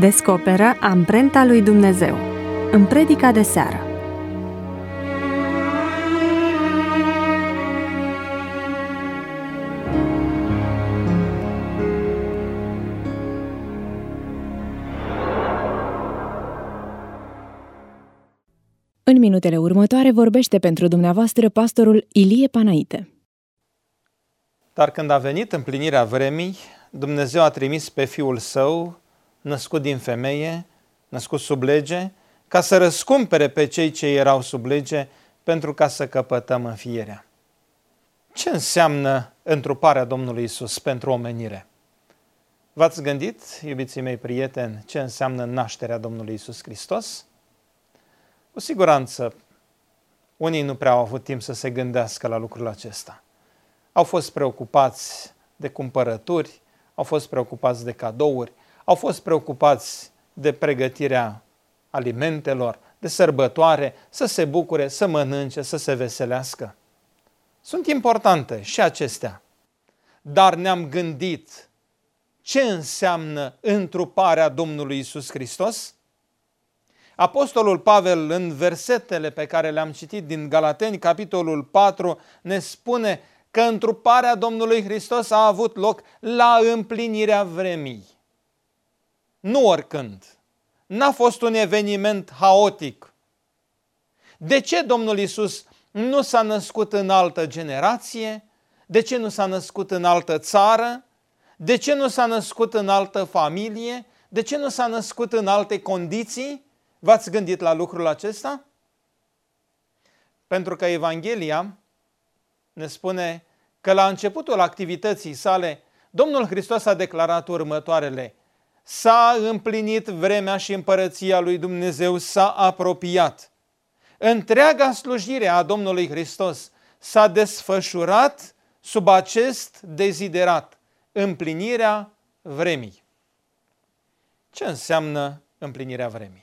Descoperă amprenta lui Dumnezeu în predica de seară. În minutele următoare vorbește pentru dumneavoastră pastorul Ilie Panaite. Dar când a venit împlinirea vremii, Dumnezeu a trimis pe Fiul Său, născut din femeie, născut sub lege, ca să răscumpere pe cei ce erau sub lege, pentru ca să căpătăm înfierea. Ce înseamnă întruparea Domnului Isus pentru omenire? V-ați gândit, iubiții mei prieteni, ce înseamnă nașterea Domnului Isus Hristos? Cu siguranță, unii nu prea au avut timp să se gândească la lucrul acesta. Au fost preocupați de cumpărături, au fost preocupați de cadouri, au fost preocupați de pregătirea alimentelor, de sărbătoare, să se bucure, să mănânce, să se veselească. Sunt importante și acestea. Dar ne-am gândit ce înseamnă întruparea Domnului Isus Hristos? Apostolul Pavel, în versetele pe care le-am citit din Galateni, capitolul 4, ne spune că întruparea Domnului Hristos a avut loc la împlinirea vremii. Nu oricând. N-a fost un eveniment haotic. De ce Domnul Iisus nu s-a născut în altă generație? De ce nu s-a născut în altă țară? De ce nu s-a născut în altă familie? De ce nu s-a născut în alte condiții? V-ați gândit la lucrul acesta? Pentru că Evanghelia ne spune că la începutul activității sale, Domnul Hristos a declarat următoarele: s-a împlinit vremea și împărăția lui Dumnezeu s-a apropiat. Întreaga slujire a Domnului Hristos s-a desfășurat sub acest deziderat, împlinirea vremii. Ce înseamnă împlinirea vremii?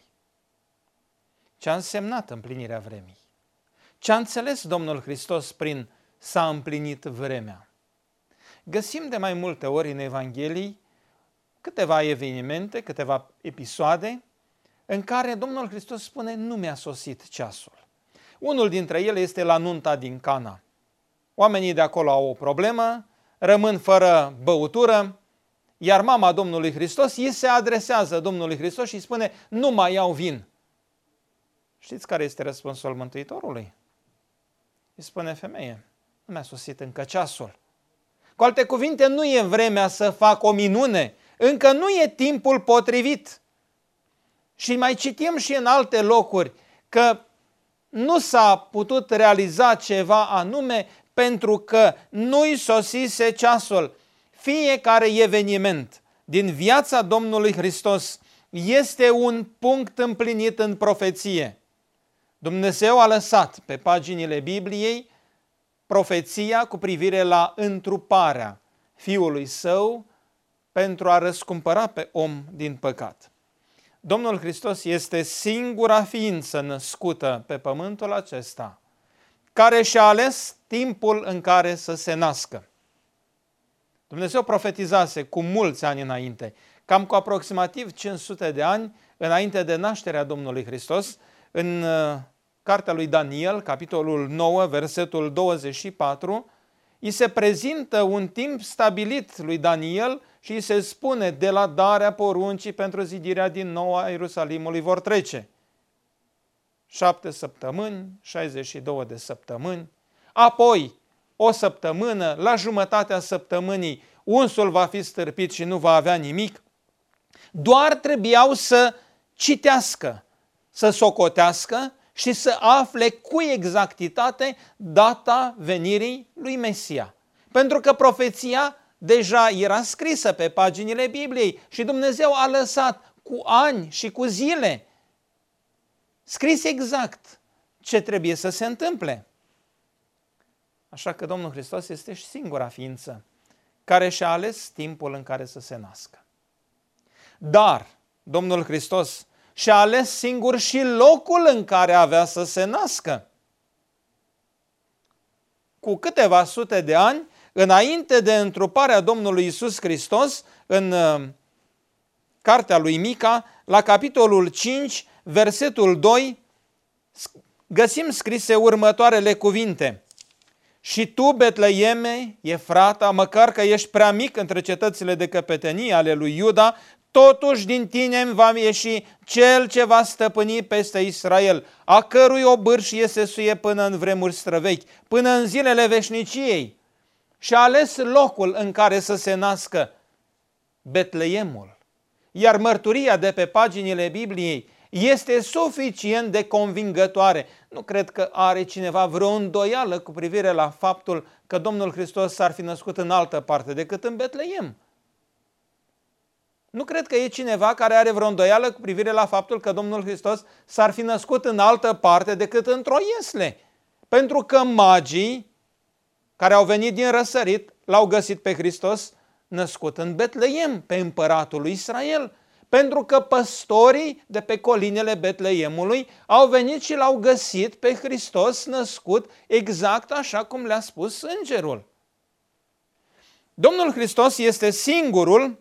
Ce a însemnat împlinirea vremii? Ce a înțeles Domnul Hristos prin s-a împlinit vremea? Găsim de mai multe ori în Evanghelii câteva evenimente, câteva episoade în care Domnul Hristos spune: nu mi-a sosit ceasul. Unul dintre ele este la nunta din Cana. Oamenii de acolo au o problemă, rămân fără băutură, iar mama Domnului Hristos îi se adresează Domnului Hristos și îi spune: nu mai iau vin. Știți care este răspunsul Mântuitorului? Îi spune: femeie, nu mi-a sosit încă ceasul. Cu alte cuvinte, nu e vremea să fac o minune, încă nu e timpul potrivit. Și mai citim și în alte locuri că nu s-a putut realiza ceva anume pentru că nu-i sosise ceasul. Fiecare eveniment din viața Domnului Hristos este un punct împlinit în profeție. Dumnezeu a lăsat pe paginile Bibliei profeția cu privire la întruparea Fiului Său pentru a răscumpăra pe om din păcat. Domnul Hristos este singura ființă născută pe pământul acesta care și-a ales timpul în care să se nască. Dumnezeu profetizase cu mulți ani înainte, cam cu aproximativ 500 de ani înainte de nașterea Domnului Hristos, în cartea lui Daniel, capitolul 9, versetul 24, îi se prezintă un timp stabilit lui Daniel și îi se spune: de la darea poruncii pentru zidirea din nou a Ierusalimului vor trece 7 săptămâni, 62 de săptămâni, apoi o săptămână, la jumătatea săptămânii unsul va fi stârpit și nu va avea nimic. Doar trebuiau să citească, să socotească și să afle cu exactitate data venirii lui Mesia. Pentru că profeția deja era scrisă pe paginile Bibliei și Dumnezeu a lăsat cu ani și cu zile scris exact ce trebuie să se întâmple. Așa că Domnul Hristos este și singura ființă care și-a ales timpul în care să se nască. Dar Domnul Hristos și-a ales singur și locul în care avea să se nască. Cu câteva sute de ani înainte de întruparea Domnului Isus Hristos, în cartea lui Mica, la capitolul 5, versetul 2, găsim scrise următoarele cuvinte. Și tu, Betleeme, Efrata, măcar că ești prea mic între cetățile de căpetenie ale lui Iuda, totuși din tine va ieși cel ce va stăpâni peste Israel, a cărui obârșie se suie până în vremuri străvechi, până în zilele veșniciei. Și a ales locul în care să se nască, Betleemul. Iar mărturia de pe paginile Bibliei este suficient de convingătoare. Nu cred că are cineva vreo îndoială cu privire la faptul că Domnul Hristos s-ar fi născut în altă parte decât în Betleem. Nu cred că e cineva care are vreo îndoială cu privire la faptul că Domnul Hristos s-ar fi născut în altă parte decât într-o iesle. Pentru că magii care au venit din răsărit l-au găsit pe Hristos născut în Betleem, pe împăratul lui Israel. Pentru că păstorii de pe colinele Betleemului au venit și l-au găsit pe Hristos născut exact așa cum le-a spus îngerul. Domnul Hristos este singurul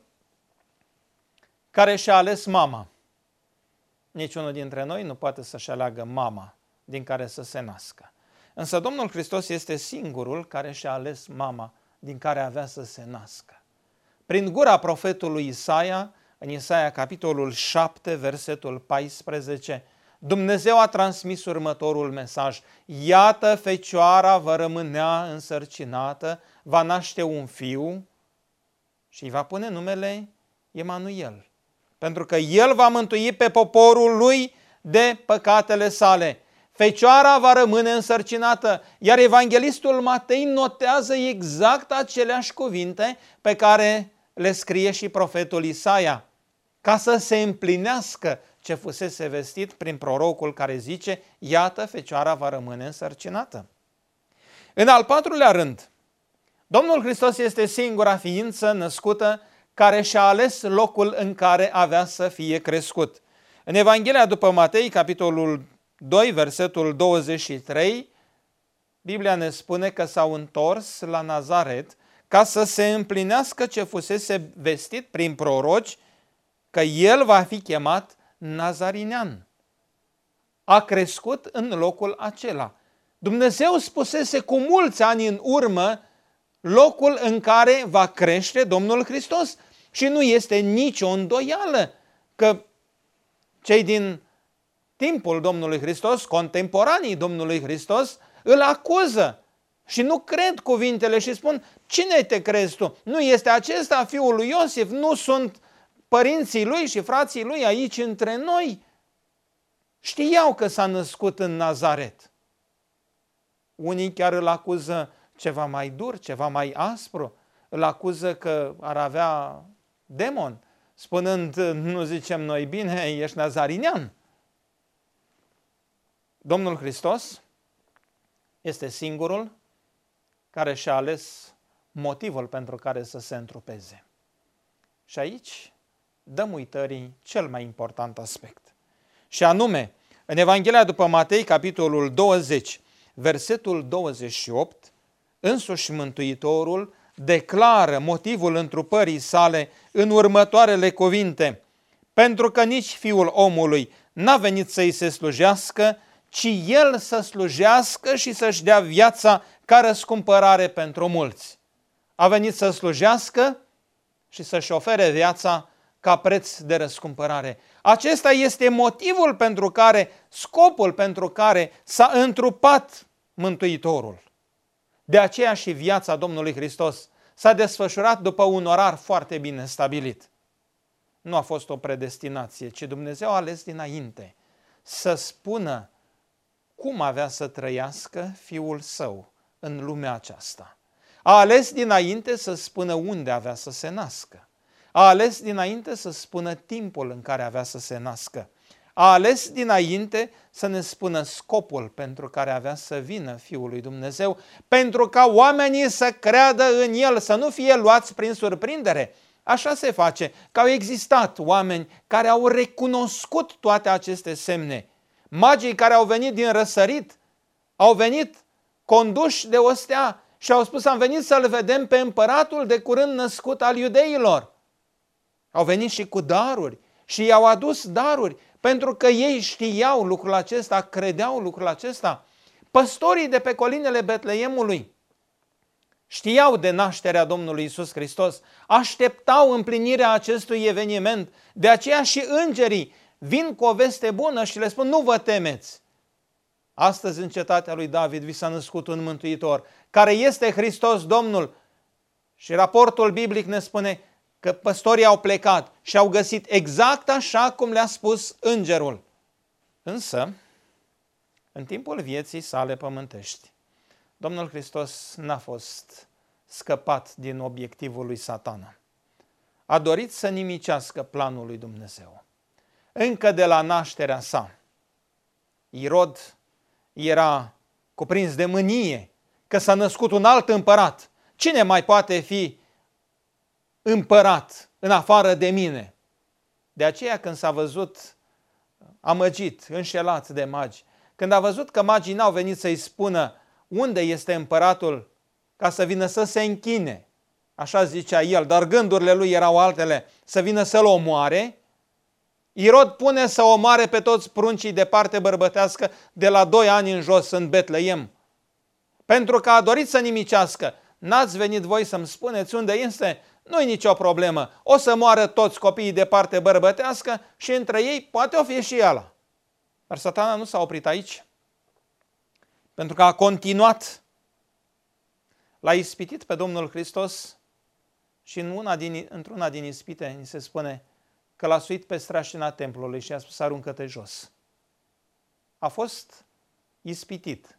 care și-a ales mama. Niciunul dintre noi nu poate să-și aleagă mama din care să se nască. Însă Domnul Hristos este singurul care și-a ales mama din care avea să se nască. Prin gura profetului Isaia, în Isaia capitolul 7, versetul 14, Dumnezeu a transmis următorul mesaj. Iată, fecioara va rămânea însărcinată, va naște un fiu și îi va pune numele Emanuel. Pentru că el va mântui pe poporul lui de păcatele sale. Fecioara va rămâne însărcinată, iar evanghelistul Matei notează exact aceleași cuvinte pe care le scrie și profetul Isaia, ca să se împlinească ce fusese vestit prin prorocul care zice, iată, fecioara va rămâne însărcinată. În al patrulea rând, Domnul Hristos este singura ființă născută care și-a ales locul în care avea să fie crescut. În Evanghelia după Matei, capitolul 2, versetul 23, Biblia ne spune că s-au întors la Nazaret ca să se împlinească ce fusese vestit prin proroci, că el va fi chemat Nazarinean. A crescut în locul acela. Dumnezeu spusese cu mulți ani în urmă locul în care va crește Domnul Hristos. Și nu este nicio îndoială că cei din timpul Domnului Hristos, contemporanii Domnului Hristos, îl acuză și nu cred cuvintele și spun, cine te crezi tu? Nu este acesta fiul lui Iosif? Nu sunt părinții lui și frații lui aici între noi? Știau că s-a născut în Nazaret. Unii chiar îl acuză ceva mai dur, ceva mai aspru. Îl acuză că ar avea demon, spunând, nu zicem noi bine, ești nazarinean. Domnul Hristos este singurul care și-a ales motivul pentru care să se întrupeze. Și aici dăm uitării cel mai important aspect. Și anume, în Evanghelia după Matei, capitolul 20, versetul 28, însuși Mântuitorul declară motivul întrupării sale în următoarele cuvinte. Pentru că nici Fiul omului n-a venit să-i se slujească, ci El să slujească și să-și dea viața ca răscumpărare pentru mulți. A venit să slujească și să-și ofere viața ca preț de răscumpărare. Acesta este motivul pentru care, scopul pentru care s-a întrupat Mântuitorul. De aceea și viața Domnului Hristos s-a desfășurat după un orar foarte bine stabilit. Nu a fost o predestinație, ci Dumnezeu a ales dinainte să spună cum avea să trăiască Fiul Său în lumea aceasta. A ales dinainte să spună unde avea să se nască. A ales dinainte să spună timpul în care avea să se nască. A ales dinainte să ne spună scopul pentru care avea să vină Fiul lui Dumnezeu, pentru ca oamenii să creadă în El, să nu fie luați prin surprindere. Așa se face, că au existat oameni care au recunoscut toate aceste semne. Magii care au venit din răsărit, au venit conduși de o stea și au spus, am venit să-L vedem pe împăratul de curând născut al iudeilor. Au venit și cu daruri și i-au adus daruri, pentru că ei știau lucrul acesta, credeau lucrul acesta. Păstorii de pe colinele Betleemului știau de nașterea Domnului Iisus Hristos, așteptau împlinirea acestui eveniment, de aceea și îngerii vin cu o veste bună și le spun: nu vă temeți. Astăzi în cetatea lui David vi s-a născut un mântuitor, care este Hristos Domnul. Și raportul biblic ne spune că păstorii au plecat și au găsit exact așa cum le-a spus îngerul. Însă, în timpul vieții sale pământești, Domnul Hristos n-a fost scăpat din obiectivul lui Satana. A dorit să nimicească planul lui Dumnezeu. Încă de la nașterea sa, Irod era cuprins de mânie că s-a născut un alt împărat. Cine mai poate fi împărat în afară de mine? De aceea când s-a văzut amăgit, înșelat de magi, când a văzut că magii n-au venit să-i spună unde este împăratul ca să vină să se închine, așa zicea el, dar gândurile lui erau altele, să vină să-l omoare, Irod pune să omoare pe toți pruncii de parte bărbătească de la 2 ani în jos în Betleem. Pentru că a dorit să nimicească. N-ați venit voi să-mi spuneți unde este? Nu-i nicio problemă. O să moară toți copiii de parte bărbătească și între ei poate o fi și ăla. Dar Satana nu s-a oprit aici. Pentru că a continuat. L-a ispitit pe Domnul Hristos și într-una din ispite ni se spune că l-a suit pe strașina templului și a spus: aruncă-te jos. A fost ispitit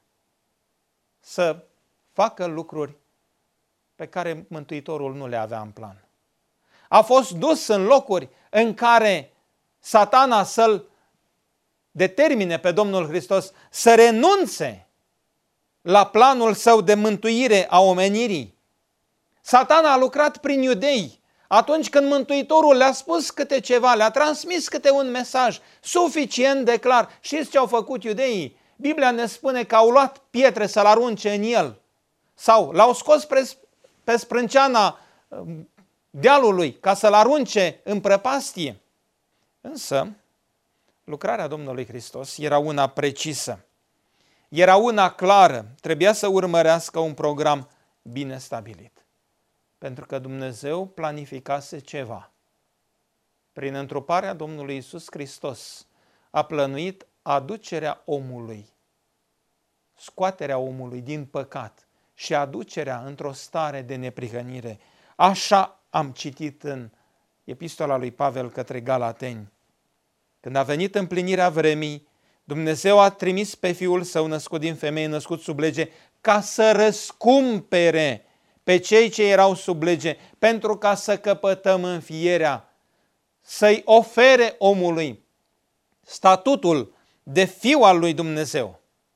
să facă lucruri pe care Mântuitorul nu le avea în plan. A fost dus în locuri în care Satana să-l determine pe Domnul Hristos să renunțe la planul său de mântuire a omenirii. Satana a lucrat prin iudei. Atunci când Mântuitorul le-a spus câte ceva, le-a transmis câte un mesaj suficient de clar, știți ce au făcut iudeii? Biblia ne spune că au luat pietre să-l arunce în el sau l-au scos pe sprânceana dealului ca să-l arunce în prăpastie. Însă, lucrarea Domnului Hristos era una precisă, era una clară, trebuia să urmărească un program bine stabilit. Pentru că Dumnezeu planificase ceva. Prin întruparea Domnului Iisus Hristos a plănuit aducerea omului, scoaterea omului din păcat și aducerea într-o stare de neprihănire. Așa am citit în epistola lui Pavel către Galateni. Când a venit împlinirea vremii, Dumnezeu a trimis pe Fiul Său născut din femeie, născut sub lege, ca să răscumpere pe cei ce erau sub lege, pentru ca să căpătăm înfierea, să-i ofere omului statutul de fiu al lui Dumnezeu.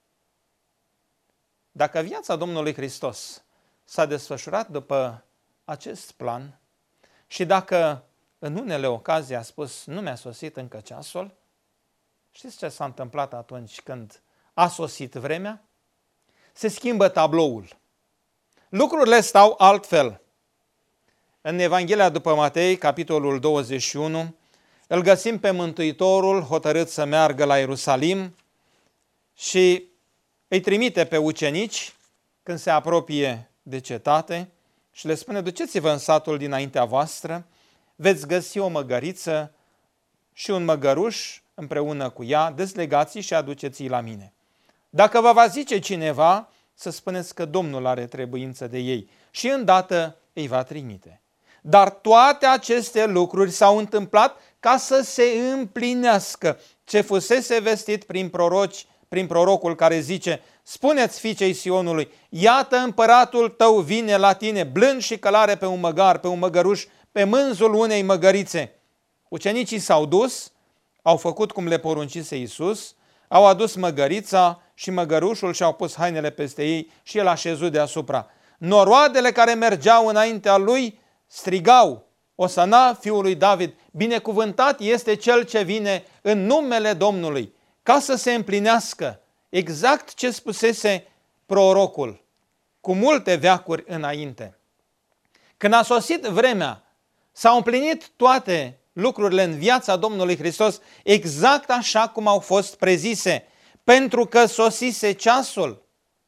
Dacă viața Domnului Hristos s-a desfășurat după acest plan și dacă în unele ocazii a spus nu mi-a sosit încă ceasul, știți ce s-a întâmplat atunci când a sosit vremea? Se schimbă tabloul. Lucrurile stau altfel. În Evanghelia după Matei, capitolul 21, îl găsim pe Mântuitorul hotărât să meargă la Ierusalim și îi trimite pe ucenici când se apropie de cetate și le spune: duceți-vă în satul dinaintea voastră, veți găsi o măgăriță și un măgăruș împreună cu ea, dezlegați-i și aduceți-i la mine. Dacă vă va zice cineva, să spuneți că Domnul are trebuință de ei și îndată îi va trimite. Dar toate aceste lucruri s-au întâmplat ca să se împlinească ce fusese vestit prin prorocul care zice: spuneți fiicei Sionului, iată împăratul tău vine la tine, blând și călare pe un măgar, pe un măgăruș, pe mânzul unei măgărițe. Ucenicii s-au dus, au făcut cum le poruncise Iisus, au adus măgărița și măgărușul și au pus hainele peste ei și el a șezut deasupra. Noroadele care mergeau înaintea lui strigau: Osana fiului David, binecuvântat este cel ce vine în numele Domnului, ca să se împlinească exact ce spusese prorocul cu multe veacuri înainte. Când a sosit vremea S-au împlinit toate lucrurile în viața Domnului Hristos exact așa cum au fost prezise, pentru că sosise ceasul.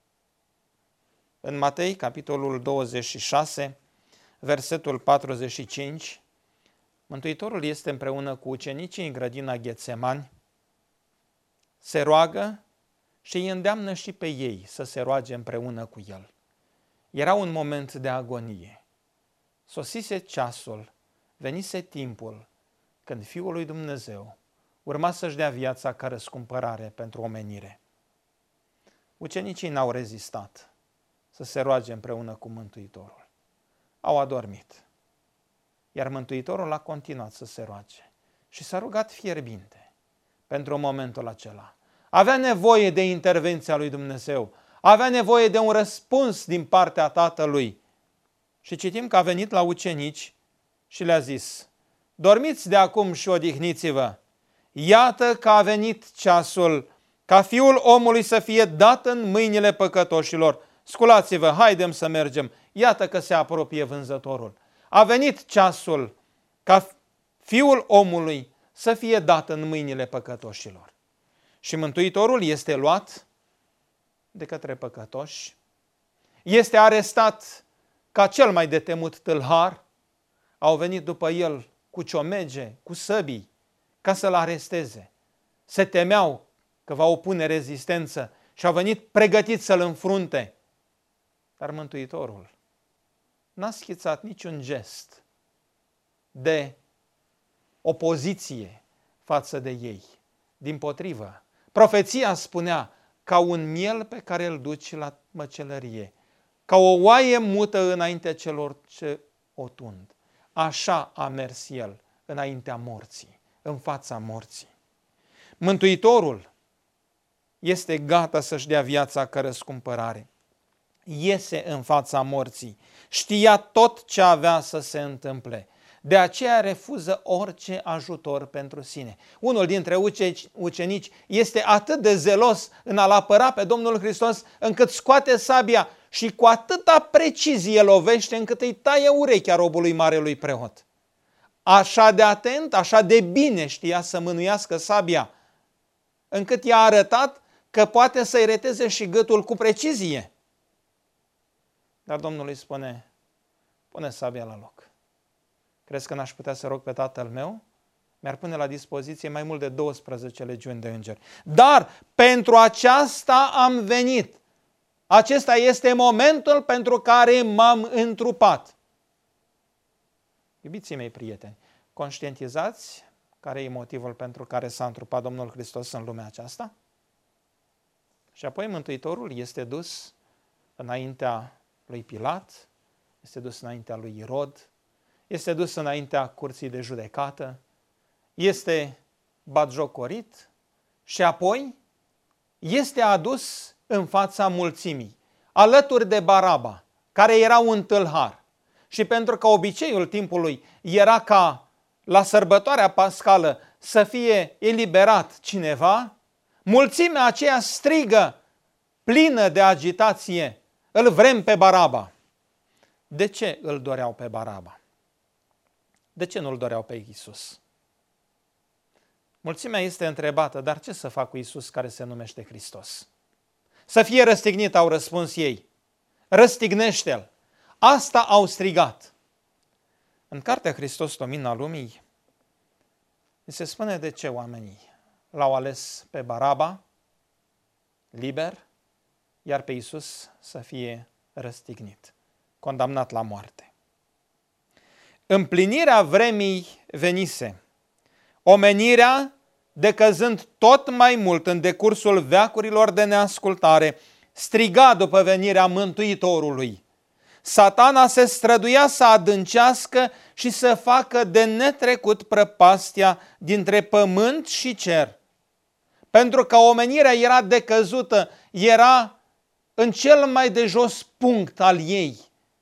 În Matei, capitolul 26, versetul 45, Mântuitorul este împreună cu ucenicii în grădina Ghetsemani, se roagă și îi îndeamnă și pe ei să se roage împreună cu el. Era un moment de agonie. Sosise ceasul, venise timpul când Fiul lui Dumnezeu urma să-și dea viața ca răscumpărare pentru omenire. Ucenicii n-au rezistat să se roage împreună cu Mântuitorul. Au adormit. Iar Mântuitorul a continuat să se roage și s-a rugat fierbinte pentru momentul acela. Avea nevoie de intervenția lui Dumnezeu, avea nevoie de un răspuns din partea Tatălui. Și citim că a venit la ucenici și le-a zis: dormiți de acum și odihniți-vă. Iată că a venit ceasul ca Fiul omului să fie dat în mâinile păcătoșilor. Sculați-vă, haidem să mergem. Iată că se apropie vânzătorul. A venit ceasul ca Fiul omului să fie dat în mâinile păcătoșilor. Și Mântuitorul este luat de către păcătoși, este arestat ca cel mai de temut tâlhar, au venit după el cu ciomege, cu săbii, ca să-l aresteze. Se temeau că va opune rezistență și au venit pregătiți să-l înfrunte. Dar Mântuitorul n-a schițat niciun gest de opoziție față de ei. Dimpotrivă, profeția spunea: ca un miel pe care îl duci la măcelărie, ca o oaie mută înaintea celor ce o tund. Așa a mers el înaintea morții, în fața morții. Mântuitorul este gata să-și dea viața ca răscumpărare. Iese în fața morții, știa tot ce avea să se întâmple. De aceea refuză orice ajutor pentru sine. Unul dintre ucenici este atât de zelos în a-L apăra pe Domnul Hristos, încât scoate sabia și cu atâta precizie lovește încât îi taie urechea robului marelui preot. Așa de atent, așa de bine știa să mânuiască sabia, încât i-a arătat că poate să-i reteze și gâtul cu precizie. Dar Domnul îi spune: pune sabia la loc. Crezi că n-aș putea să rog pe Tatăl meu? Mi-ar pune la dispoziție mai mult de 12 legiuni de îngeri. Dar pentru aceasta am venit. Acesta este momentul pentru care m-am întrupat. Iubiții mei prieteni, conștientizați care e motivul pentru care s-a întrupat Domnul Hristos în lumea aceasta? Și apoi Mântuitorul este dus înaintea lui Pilat, este dus înaintea lui Irod, este dus înaintea curții de judecată, este batjocorit și apoi este adus în fața mulțimii, alături de Baraba, care era un tâlhar. Și pentru că obiceiul timpului era ca la sărbătoarea pascală să fie eliberat cineva, mulțimea aceea strigă, plină de agitație: îl vrem pe Baraba. De ce îl doreau pe Baraba? De ce nu îl doreau pe Iisus? Mulțimea este întrebată: dar ce să fac cu Iisus care se numește Hristos? Să fie răstignit, au răspuns ei. Răstignește-l. Asta au strigat. În cartea Hristos, Lumina Lumii, se spune de ce oamenii l-au ales pe Baraba, liber, iar pe Iisus să fie răstignit, condamnat la moarte. Împlinirea vremii venise. Omenirea, decăzând tot mai mult în decursul veacurilor de neascultare, striga după venirea Mântuitorului. Satana se străduia să adâncească și să facă de netrecut prăpastia dintre pământ și cer. Pentru că omenirea era decăzută, era în cel mai de jos punct al ei.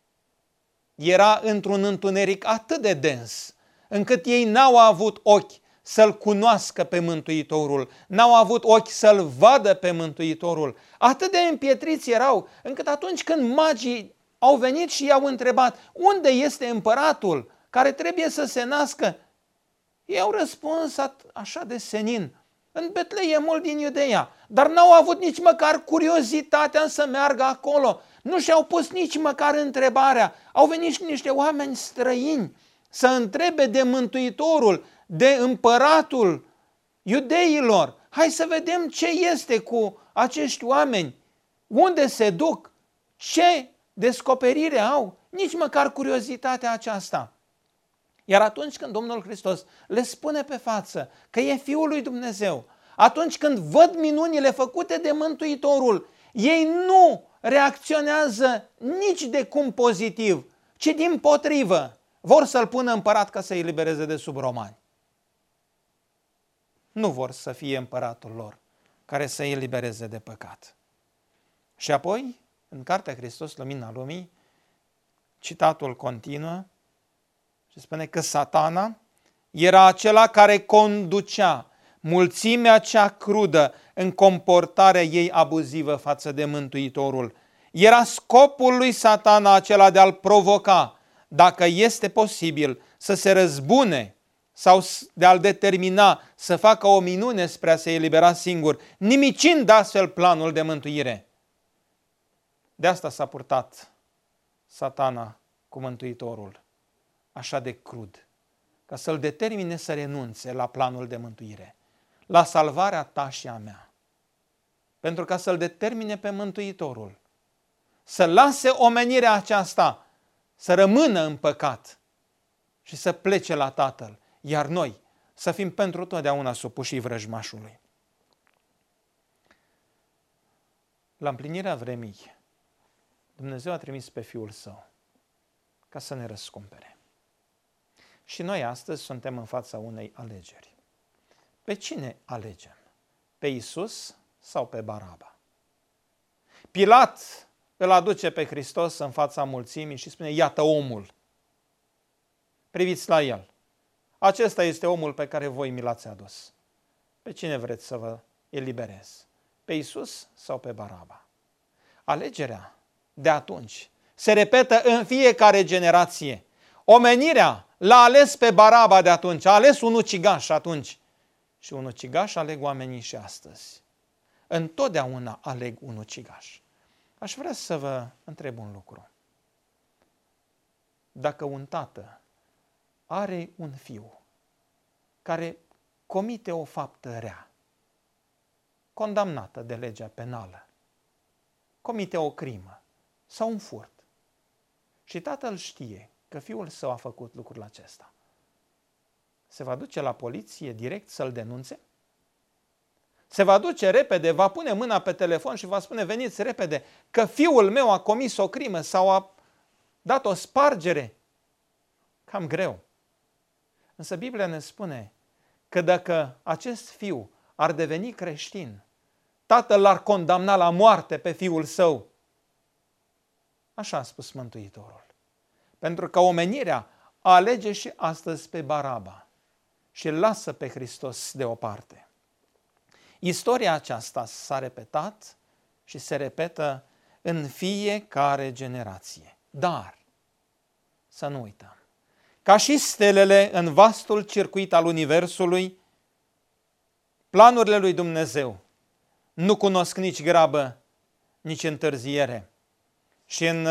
Era într-un întuneric atât de dens, încât ei n-au avut ochi să-L cunoască pe Mântuitorul, n-au avut ochi să-L vadă pe Mântuitorul. Atât de împietriți erau, încât atunci când magii au venit și i-au întrebat: unde este împăratul care trebuie să se nască. Ei au răspuns așa de senin, în Betleemul din Iudeea, dar n-au avut nici măcar curiozitatea să meargă acolo. Nu și-au pus nici măcar întrebarea. Au venit niște oameni străini să întrebe de Mântuitorul, de împăratul iudeilor. Hai să vedem ce este cu acești oameni, unde se duc, ce descoperire au, nici măcar curiozitatea aceasta. Iar atunci când Domnul Hristos le spune pe față că e Fiul lui Dumnezeu, atunci când văd minunile făcute de Mântuitorul, ei nu reacționează nici de cum pozitiv, ci dimpotrivă vor să-l pună împărat ca să-i elibereze de sub romani. Nu vor să fie împăratul lor care să-i elibereze de păcat. Și apoi, în Cartea Hristos, Lumina Lumii, citatul continuă și spune că Satana era acela care conducea mulțimea cea crudă în comportarea ei abuzivă față de Mântuitorul. Era scopul lui Satana acela de a-l provoca, dacă este posibil, să se răzbune sau de a-l determina să facă o minune spre a se elibera singur, nimicind astfel planul de mântuire. De asta s-a purtat Satana cu Mântuitorul, așa de crud, ca să-l determine să renunțe la planul de mântuire, la salvarea ta și a mea. Pentru ca să-l determine pe Mântuitorul să lase omenirea aceasta să rămână în păcat și să plece la Tatăl, iar noi să fim pentru totdeauna supuși vrăjmașului. La împlinirea vremii, Dumnezeu a trimis pe Fiul Său ca să ne răscumpere. Și noi astăzi suntem în fața unei alegeri. Pe cine alegem? Pe Iisus sau pe Baraba? Pilat îl aduce pe Hristos în fața mulțimii și spune, iată omul, priviți la el. Acesta este omul pe care voi mi l-ați adus. Pe cine vreți să vă eliberez? Pe Iisus sau pe Baraba? Alegerea de atunci se repetă în fiecare generație. Omenirea l-a ales pe Baraba de atunci, a ales un ucigaș atunci. Și un ucigaș aleg oamenii și astăzi. Întotdeauna aleg un ucigaș. Aș vrea să vă întreb un lucru. Dacă un tată are un fiu care comite o faptă rea, condamnată de legea penală, comite o crimă sau un furt, și tatăl știe că fiul său a făcut lucrul acesta, se va duce la poliție direct să-l denunțe? Se va duce repede, va pune mâna pe telefon și va spune, veniți repede, că fiul meu a comis o crimă sau a dat o spargere? Cam greu. Însă Biblia ne spune că dacă acest fiu ar deveni creștin, tatăl l-ar condamna la moarte pe fiul său. Așa a spus Mântuitorul. Pentru că omenirea alege și astăzi pe Baraba și îl lasă pe Hristos deoparte. Istoria aceasta s-a repetat și se repetă în fiecare generație. Dar, să nu uităm, ca și stelele în vastul circuit al Universului, planurile lui Dumnezeu nu cunosc nici grabă, nici întârziere. Și în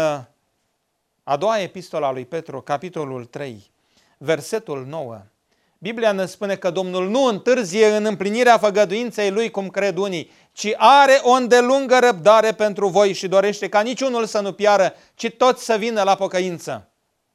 a doua epistolă a lui Petru, capitolul 3, versetul 9, Biblia ne spune că Domnul nu întârzie în împlinirea făgăduinței Lui, cum cred unii, ci are o îndelungă răbdare pentru voi și dorește ca niciunul să nu piară, ci toți să vină la pocăință.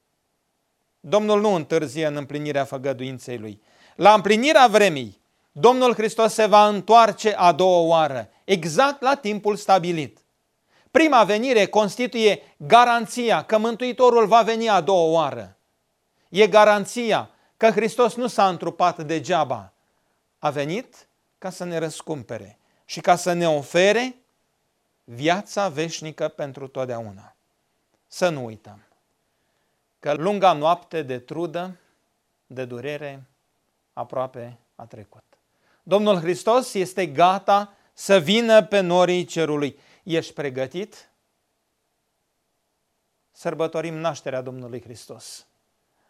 Domnul nu întârzie în împlinirea făgăduinței Lui. La împlinirea vremii, Domnul Hristos se va întoarce a doua oară, exact la timpul stabilit. Prima venire constituie garanția că Mântuitorul va veni a doua oară. E garanția că Hristos nu s-a întrupat degeaba. A venit ca să ne răscumpere și ca să ne ofere viața veșnică pentru totdeauna. Să nu uităm că lunga noapte de trudă, de durere, aproape a trecut. Domnul Hristos este gata să vină pe norii cerului. Ești pregătit? Sărbătorim nașterea Domnului Hristos.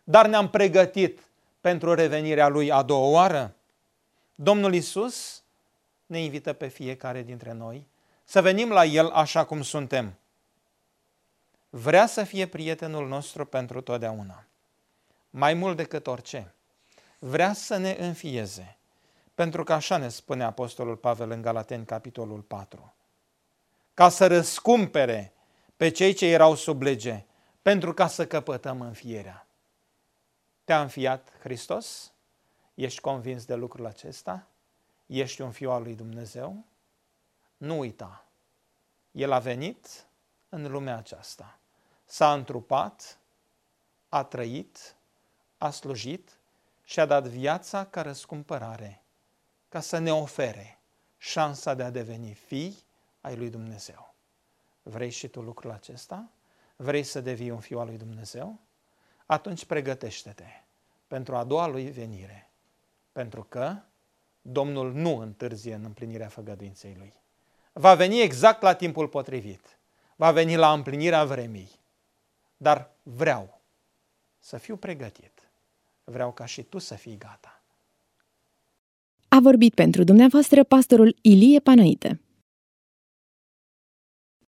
dar ne-am pregătit pentru revenirea Lui a doua oară? Domnul Iisus ne invită pe fiecare dintre noi să venim la El așa cum suntem. Vrea să fie prietenul nostru pentru totdeauna. Mai mult decât orice, vrea să ne înfieze, pentru că așa ne spune Apostolul Pavel în Galateni, capitolul 4, ca să răscumpere pe cei ce erau sub lege, pentru ca să căpătăm înfierea. Te-a înfiat Hristos? Ești convins de lucrul acesta? Ești un fiu al lui Dumnezeu? Nu uita, El a venit în lumea aceasta, s-a întrupat, a trăit, a slujit și a dat viața ca răscumpărare, ca să ne ofere șansa de a deveni fii ai lui Dumnezeu. Vrei și tu lucrul acesta? Vrei să devii un fiu al lui Dumnezeu? Atunci pregătește-te pentru a doua lui venire, pentru că Domnul nu întârzie în împlinirea făgăduinței Lui. Va veni exact la timpul potrivit, va veni la împlinirea vremii, dar vreau să fiu pregătit, vreau ca și tu să fii gata. A vorbit pentru dumneavoastră pastorul Ilie Panăite.